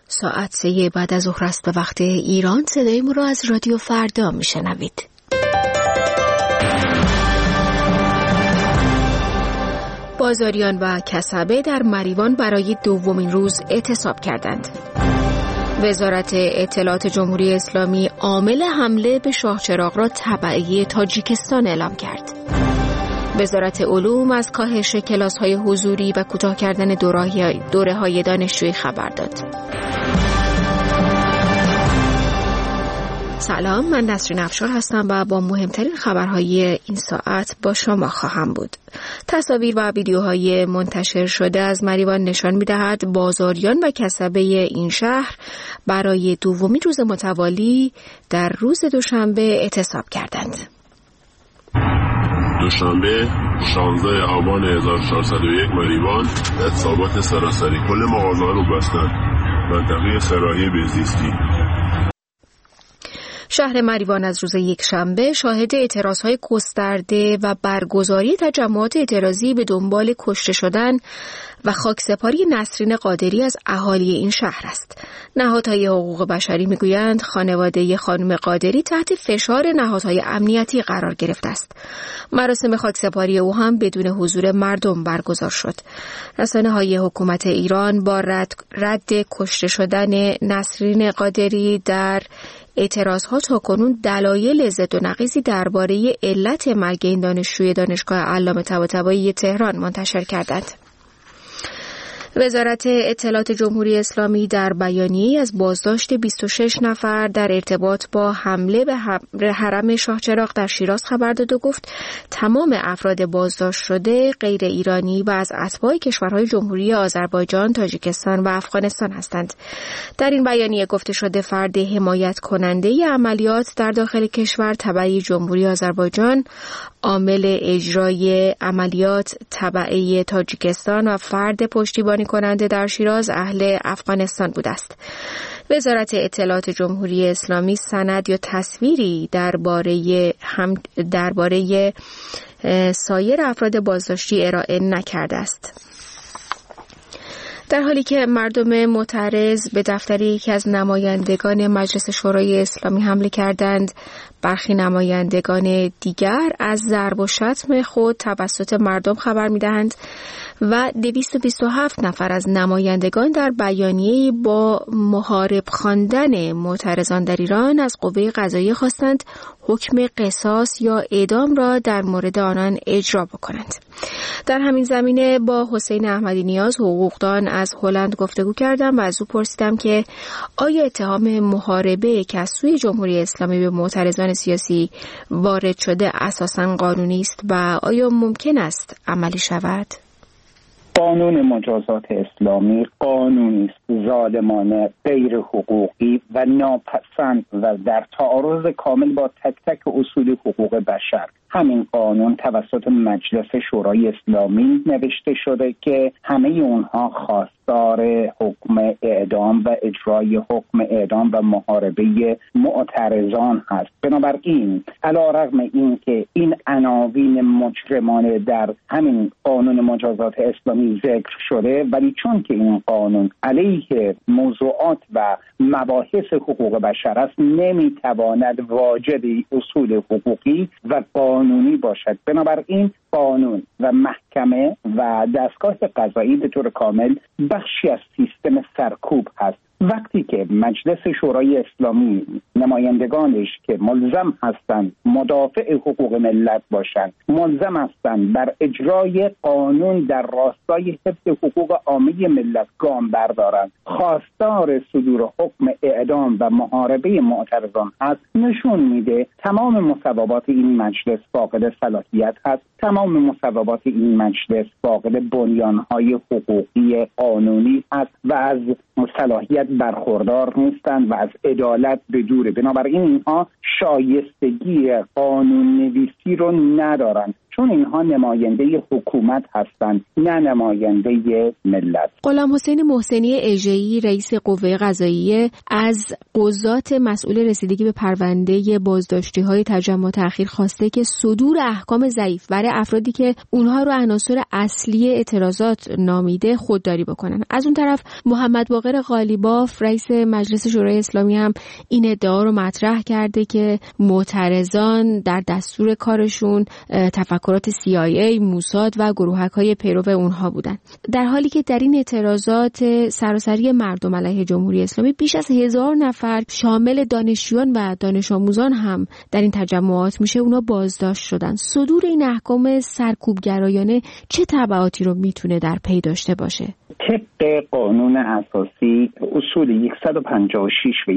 ساعت 3 بعد از ظهر است به وقت ایران. صدای ما را از رادیو فردا میشنوید. بازاریان و کسبه در مریوان برای دومین روز اعتصاب کردند. وزارت اطلاعات جمهوری اسلامی عامل حمله به شاهچراغ را تبعیه تاجیکستان اعلام کرد. وزارت علوم از کاهش کلاس‌های حضوری و کوتاه کردن دوره‌های دانشجویی خبر داد. سلام، من نسرین افشار هستم و با مهمترین خبرهای این ساعت با شما خواهم بود. تصاویر و ویدیوهای منتشر شده از مریوان نشان می‌دهد بازاریان و کسبه این شهر برای دومین روز متوالی در روز دوشنبه اعتصاب کردند. دوشنبه 16 آبان 1401 مریوان اعتصابات سراسری کل مغازه‌ها رو بستند. منطقه سراحی بهزیستی. شهر مریوان از روز یکشنبه شاهد اعتراضهای گسترده و برگزاری تجمعات اعتراضی به دنبال کشته شدن و خاکسپاری نسرین قادری از اهالی این شهر است. نهادهای حقوق بشری میگویند خانواده خانم قادری تحت فشار نهادهای امنیتی قرار گرفته است. مراسم خاکسپاری او هم بدون حضور مردم برگزار شد. رسانه‌های حکومت ایران با رد کشته شدن نسرین قادری در اعتراضها تاکنون دلایل ضد و نقیضی درباره علت مرگ این دانشجوی دانشگاه علامه طباطبایی تهران منتشر کردند. وزارت اطلاعات جمهوری اسلامی در بیانیه‌ای از بازداشت 26 نفر در ارتباط با حمله به حرم شاهچراغ در شیراز خبر داد و گفت تمام افراد بازداشت شده غیر ایرانی و از اتباع کشورهای جمهوری آذربایجان، تاجیکستان و افغانستان هستند. در این بیانیه گفته شده فرد حمایت کننده عملیات در داخل کشور تبعی جمهوری آذربایجان، عامل اجرای عملیات تبعی تاجیکستان و فرد پشتیبانی کننده در شیراز اهل افغانستان بوده است. وزارت اطلاعات جمهوری اسلامی سند یا تصویری درباره سایر افراد بازداشتی ارائه نکرده است. در حالی که مردم معترض به دفتر یکی از نمایندگان مجلس شورای اسلامی حمله کردند، برخی نمایندگان دیگر از ضرب و شتم خود توسط مردم خبر می‌دهند و 227 نفر از نمایندگان در بیانیه‌ای با محارب خواندن معترضان در ایران از قوه قضاییه خواستند حکم قصاص یا اعدام را در مورد آنان اجرا بکنند. در همین زمینه با حسین احمدی نیاز، حقوقدان از هلند گفتگو کردم و از او پرسیدم که آیا اتهام محاربه که از سوی جمهوری اسلامی به معترضان سیاسی وارد شده اساساً قانونی است و آیا ممکن است عملی شود؟ قانون مجازات اسلامی قانونی است ظالمانه، غیر حقوقی و ناپسند و در تعارض کامل با تک تک اصول حقوق بشر. همین قانون توسط مجلس شورای اسلامی نوشته شده که همه اونها خواستار حکم اعدام و اجرای حکم اعدام و محاربه معترضان هست. بنابراین علیرغم این که این عناوین مجرمانه در همین قانون مجازات اسلامی ذکر شده، ولی چون که این قانون علیه موضوعات و مباحث حقوق بشر است، نمیتواند واجد اصول حقوقی و قانونی باشد. بنابراین قانون و محکمه و دستگاه قضایی به طور کامل بخشی از سیستم سرکوب هست. وقتی که مجلس شورای اسلامی نمایندگانش که ملزم هستند مدافع حقوق ملت باشند، ملزم هستند بر اجرای قانون در راستای حفظ حقوق عامه ملت گام بردارند، خواستار صدور حکم اعدام و محاربه معترضان هست، نشون میده تمام مصوبات این مجلس فاقد صلاحیت هست، تمام مصوبات این مجلس فاقد بنیانهای حقوقی قانونی هست و از صلاحیت برخوردار نیستند و از عدالت به دوره. بنابراین اینها شایستگی قانون نویسی رو ندارند. چون اینها نماینده حکومت هستند، نه نماینده ملت. غلام حسین محسنی اژه‌ای رئیس قوه قضاییه از قضات مسئول رسیدگی به پرونده بازداشتی‌های تجمع تأخیر خواسته که صدور احکام ضعیف برای افرادی که اونها رو عناصر اصلی اعتراضات نامیده خودداری بکنن. از اون طرف محمد باقر قالیباف رئیس مجلس شورای اسلامی هم این ادعا رو مطرح کرده که معترضان در دستور کارشون تفکرات CIA، موساد و گروهک‌های پیرو اونها بودن، در حالی که در این اعتراضات سراسری مردم علیه جمهوری اسلامی بیش از 1000 نفر شامل دانشجویان و دانش آموزان هم در این تجمعات میشه اونا بازداشت شدن. صدور این احکام سرکوبگرایانه چه تبعاتی رو میتونه در پی داشته باشه؟ طبق قانون اساسی اصول 156 و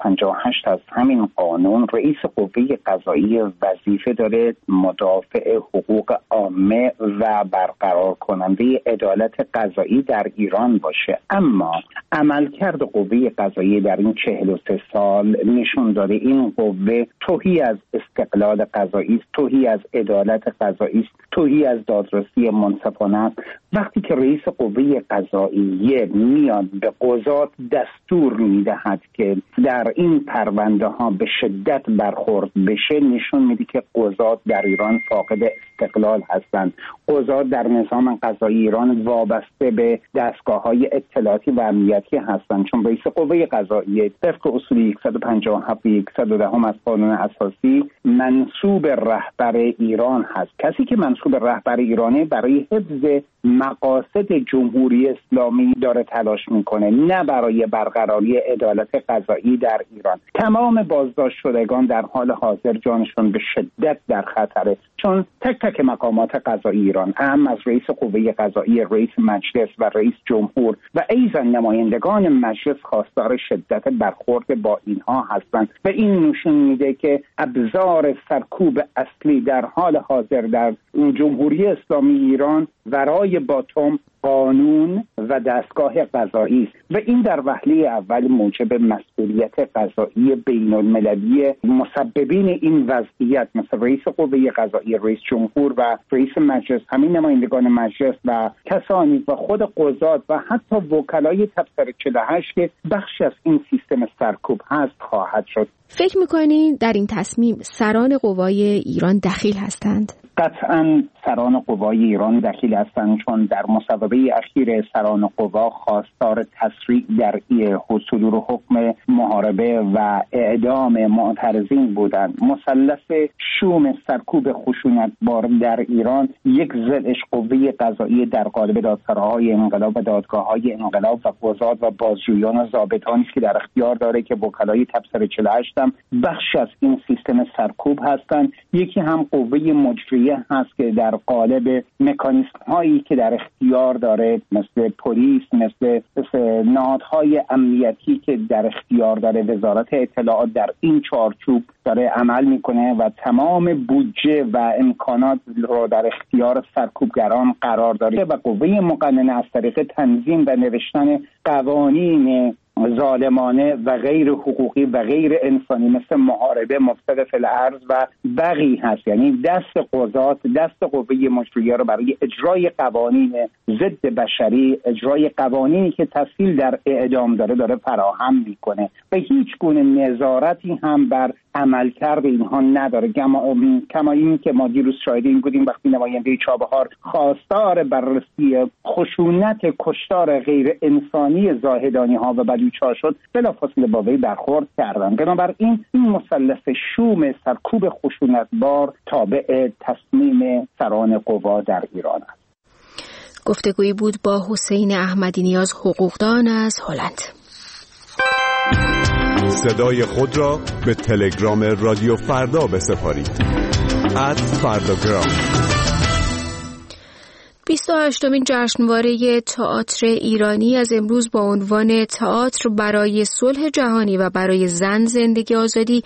158 از همین قانون رئیس قوه قضاییه وظیفه داره مدافع حقوق عامه و برقرار کننده عدالت قضایی در ایران باشه. اما عملکرد قوه قضاییه در این 43 سال نشون داده این قوه توهی از استقلال قضایی است، توهی از عدالت قضایی است، توهی از دادرسی منصفانه است. وقتی که رئیس قوه قضاییه میاد به قضات دستور میدهد که در این پرونده ها به شدت برخورد بشه، نشون میده که قضات در ایران فاقد استقلال هستند. قضات در نظام قضایی ایران وابسته به دستگاه‌های اطلاعاتی و امنیتی هستند، چون رئیس قوه قضاییه طبق اصول 157 و 110 از قانون اساسی منصوب رهبر ایران هست. کسی که منصوب رهبر ایرانه برای حفظ مقاصد جمهوری اسلامی داره تلاش میکنه، نه برای برقراری عدالت قضایی در ایران. تمام بازداشت شدگان در حال حاضر جانشون به شدت در خطره، چون تک تک مقامات قضایی ایران، اهم از رئیس قوه قضاییه، رئیس مجلس و رئیس جمهور و ایضا نمایندگان مجلس خواستار شدت برخورد با اینها هستند و این نشون میده که ابزار سرکوب اصلی در حال حاضر در جمهوری اسلامی ایران ورای باتم قانون و دستگاه قضایی است و این در وهله اول موجب مسئولیت قضایی بین المللی مسببین این وضعیت مثل رئیس قوه قضایی، رئیس جمهور و رئیس مجلس، همین نمایندگان مجلس و کسانی و خود قضات و حتی وکلای تبصره 48 که بخشی از این سیستم سرکوب هست خواهد شد. فکر می‌کنید در این تصمیم سران قوای ایران دخیل هستند؟ قطعاً سران قوای ایران دخیل هستند، چون در مصوبه اخیر سران قوا خواستار تسریع در صدور حکم محاربه و اعدام معترضین بودند. مثلث شوم سرکوب خشونتبار در ایران یک ضلعش قوه قضایی در قالب دادسراهای انقلاب و دادگاه‌های انقلاب و قضات و بازجویان و ضابطانی است که در اختیار داره که وکلای تبصره 48 هم بخش از این سیستم سرکوب هستند. یکی هم قوه مجریه هست که در قالب مکانیزم هایی که در اختیار داره مثل پلیس، مثل نهادهای امنیتی که در اختیار داره وزارت اطلاعات در این چارچوب داره عمل میکنه و تمام بودجه و امکانات رو در اختیار سرکوبگران قرار داره و قوه مقننه از طریق تنظیم و نوشتن قوانین ظالمانه و غیر حقوقی و غیر انسانی مثل محاربه، مفسد فی الارض و بغی هست. یعنی دست قضات، دست قوه مجریه رو برای اجرای قوانین ضد بشری، اجرای قوانینی که تسهیل در اعدام داره فراهم میکنه و هیچ گونه نظارتی هم بر عملکرد اینها نداره. کما این که ما دیروز شاهد این بودیم وقتی نماینده چابهار خواستار بررسی خشونت کشتار غیر انسانی زاهدانی ها و بلوچ‌ها شد، بلافاصله با وی برخورد کردند. بنابراین این مثلث شوم سرکوب خشونتبار تابع تصمیم سران قوا در ایران است. گفتگویی بود با حسین احمدی نیاز، حقوقدان از هلند. صدای خود را به تلگرام رادیو فردا بسپارید @فرداگرام. 28مین جشنواره تئاتر ایرانی از امروز با عنوان تئاتر برای صلح جهانی و برای زن زندگی آزادی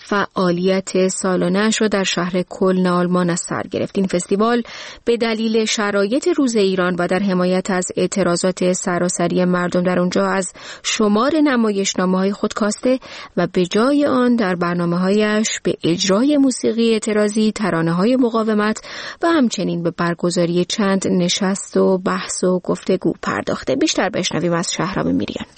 فعالیت سالانه‌اش را در شهر کلن آلمان از سر گرفت. این فستیوال به دلیل شرایط روز ایران و در حمایت از اعتراضات سراسری مردم در اونجا از شمار نمایشنامه‌های خود کاسته و به جای آن در برنامه‌هایش به اجرای موسیقی اعتراضی، ترانه‌های مقاومت و همچنین به برگزاری چند نشست و بحث و گفتگو پرداخته. بیشتر بشنویم از شهرام میریان.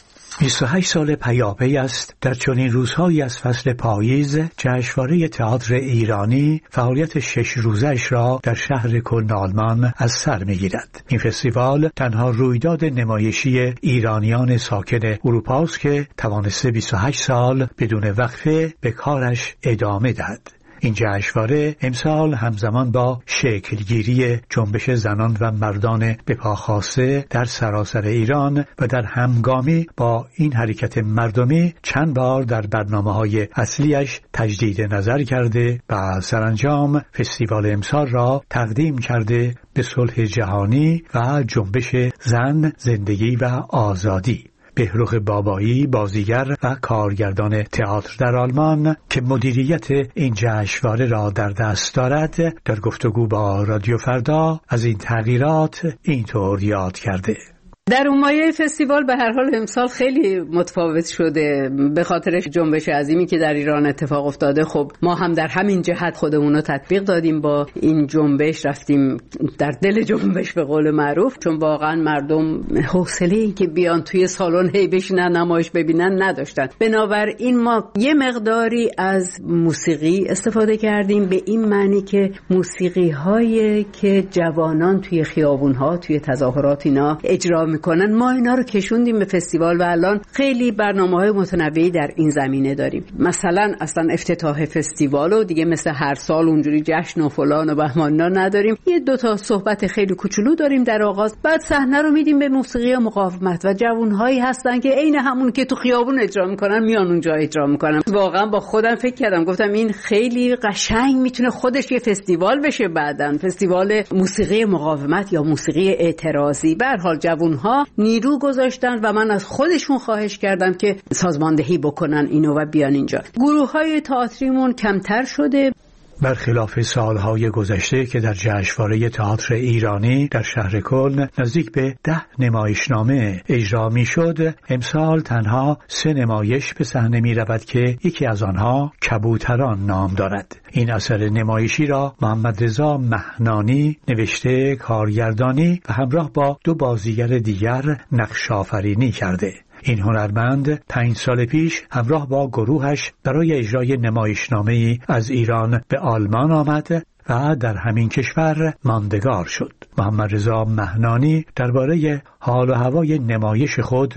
28 سال پیاپی است در چنین روزهایی از فصل پاییز جشنواره تئاتر ایرانی فعالیت 6 روزه‌اش را در شهر کلن آلمان از سر می‌گیرد. این فستیوال تنها رویداد نمایشی ایرانیان ساکن اروپا است که توانسته 28 سال بدون وقفه به کارش ادامه دهد. این جشنواره امسال همزمان با شکلگیری جنبش زنان و مردان به پا خاسته در سراسر ایران و در همگامی با این حرکت مردمی چند بار در برنامه‌های اصلیش تجدید نظر کرده و سرانجام فستیوال امسال را تقدیم کرده به صلح جهانی و جنبش زن، زندگی و آزادی. بهروخ بابایی، بازیگر و کارگردان تئاتر در آلمان که مدیریت این جشنواره را در دست دارد، در گفتگو با رادیو فردا از این تغییرات اینطور یاد کرده. در اون مایه فستیوال به هر حال امسال خیلی متفاوت شده به خاطر جنبش عظیمی که در ایران اتفاق افتاده. خب ما هم در همین جهت خودمون رو تطبیق دادیم، با این جنبش رفتیم در دل جنبش به قول معروف، چون واقعا مردم حوصله این که بیان توی سالن هی بشینن نمایش ببینن نداشتن. بنابراین ما یه مقداری از موسیقی استفاده کردیم، به این معنی که موسیقی هایی که جوانان توی خیابون ها توی تظاهرات اینا اجرا میکنن ما اینا رو کشوندیم به فستیوال و الان خیلی برنامه‌های متنوعی در این زمینه داریم. مثلا اصلا افتتاح فستیوال و دیگه مثل هر سال اونجوری جشن و فلان و بهمانا نداریم، یه 2 صحبت خیلی کوچولو داریم در آغاز، بعد صحنه رو میدیم به موسیقی مقاومت و جوانهایی هستن که عین همون که تو خیابون اجرا میکنن میان اونجا اجرا میکنن. واقعا با خودم فکر کردم، گفتم این خیلی قشنگ میتونه خودش یه فستیوال بشه بعدن، فستیوال موسیقی مقاومت یا موسیقی اعتراضی. به هر حال جوانها نیرو گذاشتن و من از خودشون خواهش کردم که سازماندهی بکنن اینو و بیان اینجا. گروه‌های تئاتریمون کمتر شده. برخلاف سالهای گذشته که در جشنواره تئاتر ایرانی در شهر کلن نزدیک به 10 نمایشنامه اجرا میشد، امسال تنها 3 نمایش به صحنه می رود که یکی از آنها کبوتران نام دارد. این اثر نمایشی را محمد رضا مهنانی نوشته، کارگردانی و همراه با 2 بازیگر دیگر نقش آفرینی کرده. این هنرمند 5 سال پیش همراه با گروهش برای اجرای نمایشنامه‌ای از ایران به آلمان آمد و در همین کشور ماندگار شد. محمد رضا مهنانی درباره حال و هوای نمایش خود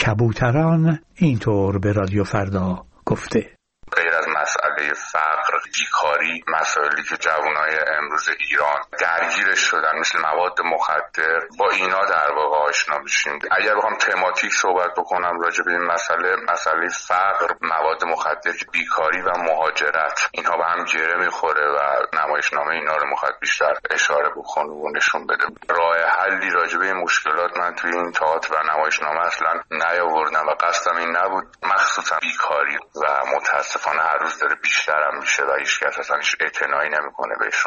کبوتران اینطور به رادیو فردا گفته: غیر از مسئله فقر، بیکاری، مسائلی که جوانای امروز ایران درگیرش شدن مثل مواد مخدر، با اینا در واقع آشنا میشیم. اگر بخوام تماتیک صحبت بکنم راجع به این مسئله فقر، مواد مخدر، بیکاری و مهاجرت، اینها به هم گره میخوره و نمایشنامه اینا رو میخواد بیشتر اشاره بکنه و نشون بده. راه حلی راجع به این مشکلات من توی این تئاتر و نمایشنامه اصلا نیاوردم و قصدم این نبود. مخصوصا بیکاری و متاسفانه هر روز داره بیشتر هم میشه و هیچ کس اصلا هیچ اعتنایی نمیکنه بهشون.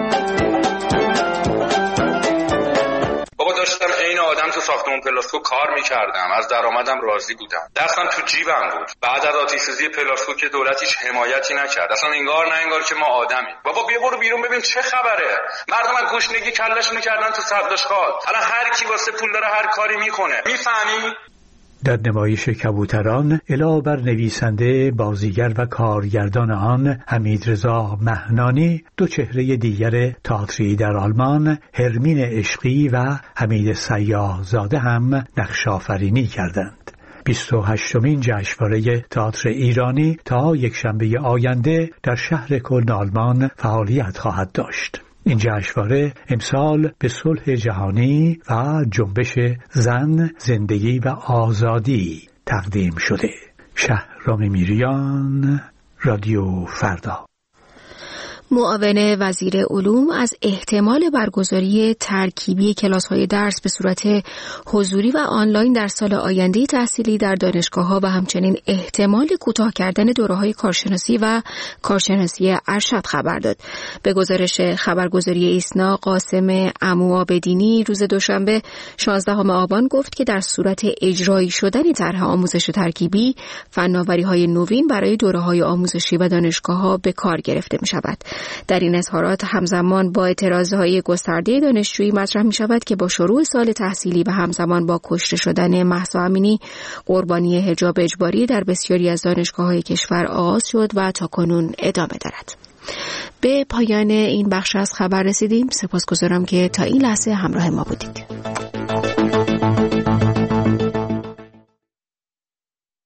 بابا داشتم عین آدم تو ساختمون پلاسکو کار میکردم، از درآمدم راضی بودم، دستم تو جیبم بود. بعد از آتش‌سوزی پلاسکو که دولت هیچ حمایتی نکرد، اصلا انگار که ما آدمیم. بابا بیا برو بیرون ببین چه خبره. مردم از گشنگی کله‌شون کردن تو صداشخال. الان هر کی واسه پول داره هر کاری میکنه. میفهمی؟ در نمایش کبوتران علاوه بر نویسنده، بازیگر و کارگردان آن حمیدرضا مهنانی، 2 چهره دیگر تئاتری در آلمان، هرمین عشقی و حمید سیاح‌زاده هم نقش آفرینی کردند. 28مین جشنواره تئاتر ایرانی تا یکشنبه آینده در شهر کلن آلمان فعالیت خواهد داشت. این جشنواره امسال به صلح جهانی و جنبش زن، زندگی و آزادی تقدیم شده. شهرام میریان، رادیو فردا. معاون وزیر علوم از احتمال برگزاری ترکیبی کلاس‌های درس به صورت حضوری و آنلاین در سال آینده تحصیلی در دانشگاه‌ها و همچنین احتمال کوتاه کردن دوره‌های کارشناسی و کارشناسی ارشد خبر داد. به گزارش خبرگزاری ایسنا، قاسم عموعابدینی روز دوشنبه 16 آبان گفت که در صورت اجرایی شدن طرح آموزش ترکیبی، فناوری‌های نوین برای دوره‌های آموزشی و دانشگاه‌ها به کار گرفته می‌شود. در این اظهارات همزمان با اعتراضهای گسترده دانشجویی مطرح می‌شود که با شروع سال تحصیلی و همزمان با کشته شدن مهسا امینی، قربانی حجاب اجباری در بسیاری از دانشگاه‌های کشور آغاز شد و تاکنون ادامه دارد. به پایان این بخش از خبر رسیدیم. سپاسگزارم که تا این لحظه همراه ما بودید.